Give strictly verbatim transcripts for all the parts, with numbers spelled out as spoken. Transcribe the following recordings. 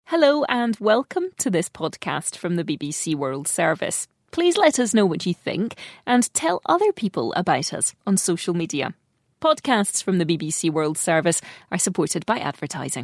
Hello and welcome to this podcast from the B B C World Service. Please let us know what you think and tell other people about us on social media. Podcasts from the B B C World Service are supported by advertising.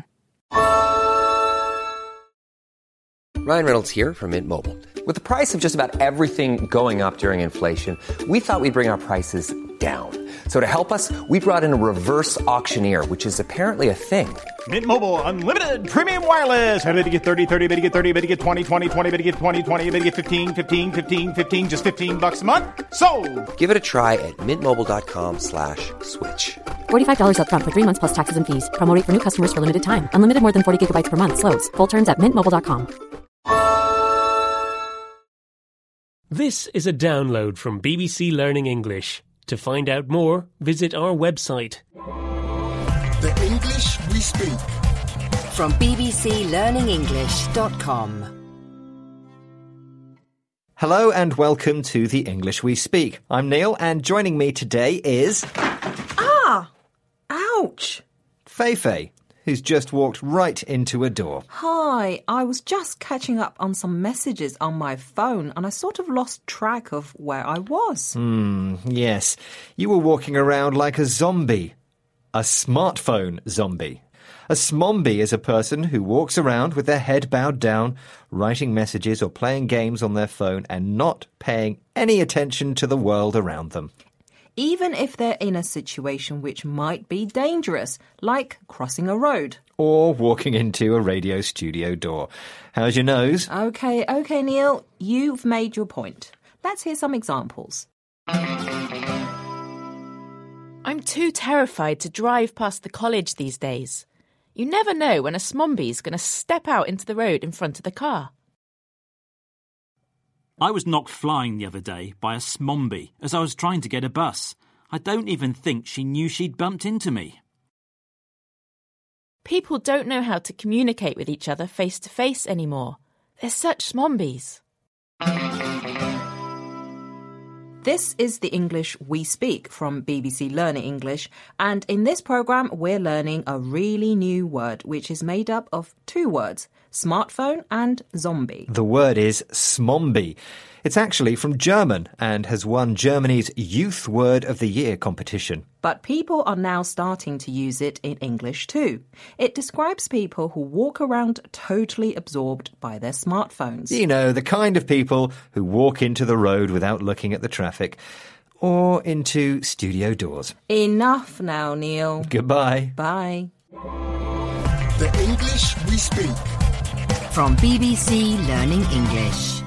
Ryan Reynolds here from Mint Mobile. With the price of just about everything going up during inflation, we thought we'd bring our prices down. So to help us, we brought in a reverse auctioneer, which is apparently a thing. Mint Mobile Unlimited Premium Wireless. How to get thirty, thirty, how to get thirty, how to get twenty, twenty, twenty, how to get twenty, twenty, how to get fifteen, fifteen, fifteen, fifteen, just fifteen bucks a month? Sold! Give it a try at mintmobile.com slash switch. forty-five dollars up front for three months plus taxes and fees. Promo rate for new customers for limited time. Unlimited more than forty gigabytes per month. Slows full terms at mint mobile dot com. This is a download from B B C Learning English. To find out more, visit our website. The English we speak. From b b c learning english dot com. Hello and welcome to The English We Speak. I'm Neil and joining me today is... Ah! Ouch! Feifei, who's just walked right into a door. Hi, I was just catching up on some messages on my phone and I sort of lost track of where I was. Hmm, yes. You were walking around like a zombie. A smartphone zombie. A smombie is a person who walks around with their head bowed down, writing messages or playing games on their phone and not paying any attention to the world around them. Even if they're in a situation which might be dangerous, like crossing a road. Or walking into a radio studio door. How's your nose? OK, OK, Neil, you've made your point. Let's hear some examples. I'm too terrified to drive past the college these days. You never know when a smombie's going to step out into the road in front of the car. I was knocked flying the other day by a smombie as I was trying to get a bus. I don't even think she knew she'd bumped into me. People don't know how to communicate with each other face to face anymore. They're such smombies. This is the English we speak from B B C Learning English, and in this programme we're learning a really new word which is made up of two words, smartphone and zombie. The word is smombie. It's actually from German and has won Germany's Youth Word of the Year competition. But people are now starting to use it in English too. It describes people who walk around totally absorbed by their smartphones. You know, the kind of people who walk into the road without looking at the traffic or into studio doors. Enough now, Neil. Goodbye. Bye. The English we speak. From B B C Learning English.